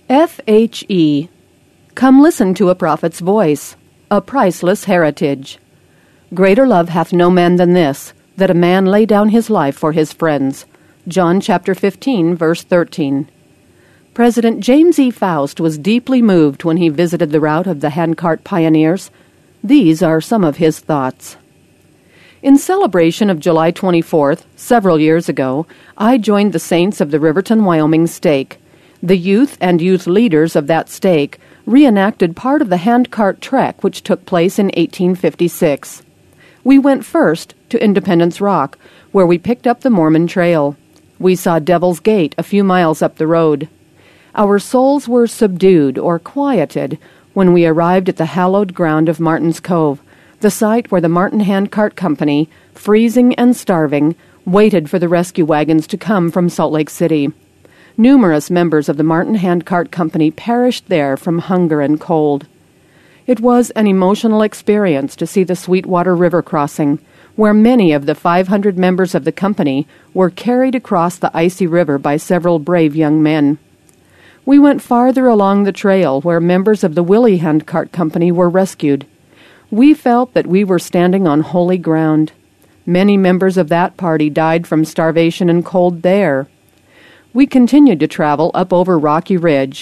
FHE. Come listen to a prophet's voice, a priceless heritage. Greater love hath no man than this, that a man lay down his life for his friends. John chapter 15, verse 13. President James E. Faust was deeply moved when he visited the route of the handcart pioneers. These are some of his thoughts. In celebration of July 24th, several years ago, I joined the Saints of the Riverton, Wyoming stake. The youth and youth leaders of that stake reenacted part of the handcart trek which took place in 1856. We went first to Independence Rock, where we picked up the Mormon Trail. We saw Devil's Gate a few miles up the road. Our souls were subdued or quieted when we arrived at the hallowed ground of Martin's Cove, the site where the Martin Handcart Company, freezing and starving, waited for the rescue wagons to come from Salt Lake City. Numerous members of the Martin Handcart Company perished there from hunger and cold. It was an emotional experience to see the Sweetwater River crossing, where many of the 500 members of the company were carried across the icy river by several brave young men. We went farther along the trail where members of the Willie Handcart Company were rescued. We felt that we were standing on holy ground. Many members of that party died from starvation and cold there. We continued to travel up over Rocky Ridge,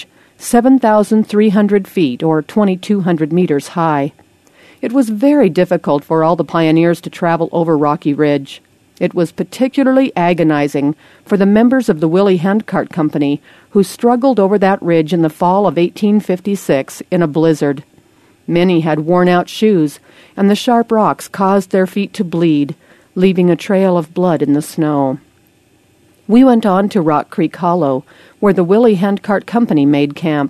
7,300 feet or 2,200 meters high. It was very difficult for all the pioneers to travel over Rocky Ridge. It was particularly agonizing for the members of the Willie Handcart Company who struggled over that ridge in the fall of 1856 in a blizzard. Many had worn-out shoes, and the sharp rocks caused their feet to bleed, leaving a trail of blood in the snow. We went on to Rock Creek Hollow, where the Willie Handcart Company made camp.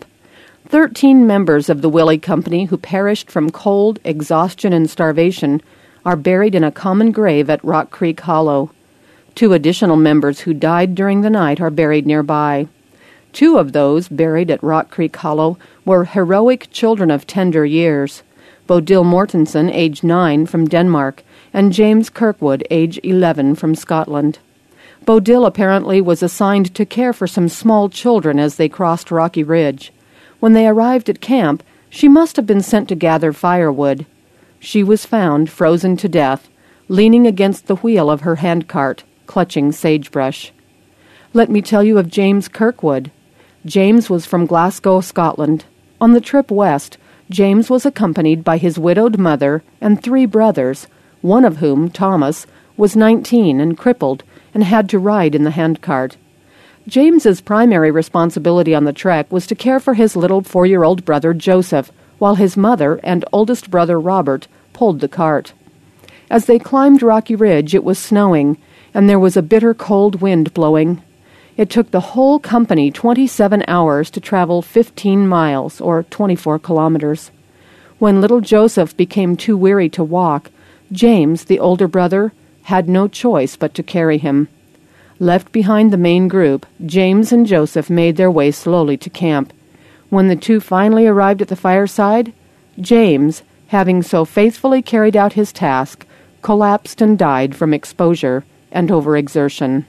13 members of the Willie Company who perished from cold, exhaustion, and starvation are buried in a common grave at Rock Creek Hollow. 2 additional members who died during the night are buried nearby. 2 of those buried at Rock Creek Hollow were heroic children of tender years, Bodil Mortensen, age 9, from Denmark, and James Kirkwood, age 11, from Scotland. Bodil apparently was assigned to care for some small children as they crossed Rocky Ridge. When they arrived at camp, she must have been sent to gather firewood. She was found frozen to death, leaning against the wheel of her handcart, clutching sagebrush. Let me tell you of James Kirkwood. James was from Glasgow, Scotland. On the trip west, James was accompanied by his widowed mother and 3 brothers, one of whom, Thomas, was 19 and crippled and had to ride in the handcart. James's primary responsibility on the trek was to care for his little 4-year-old brother Joseph, while his mother and oldest brother Robert pulled the cart. As they climbed Rocky Ridge, it was snowing, and there was a bitter cold wind blowing. It took the whole company 27 hours to travel 15 miles, or 24 kilometers. When little Joseph became too weary to walk, James, the older brother, had no choice but to carry him. Left behind the main group, James and Joseph made their way slowly to camp. When the 2 finally arrived at the fireside, James, having so faithfully carried out his task, collapsed and died from exposure and overexertion.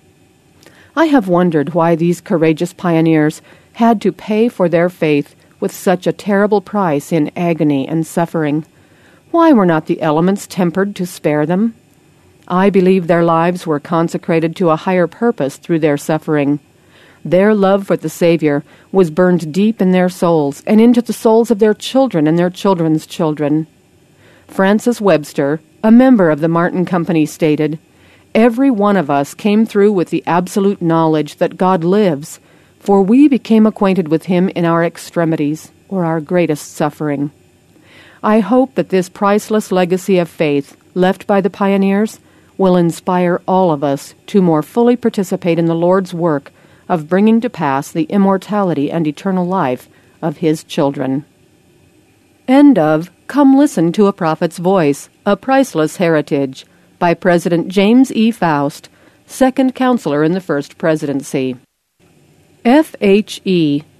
I have wondered why these courageous pioneers had to pay for their faith with such a terrible price in agony and suffering. Why were not the elements tempered to spare them? I believe their lives were consecrated to a higher purpose through their suffering. Their love for the Savior was burned deep in their souls and into the souls of their children and their children's children. Francis Webster, a member of the Martin Company, stated, "Every one of us came through with the absolute knowledge that God lives, for we became acquainted with Him in our extremities, or our greatest suffering." I hope that this priceless legacy of faith left by the pioneers will inspire all of us to more fully participate in the Lord's work of bringing to pass the immortality and eternal life of His children. End of Come Listen to a Prophet's Voice, A Priceless Heritage, by President James E. Faust, second counselor in the First Presidency. FHE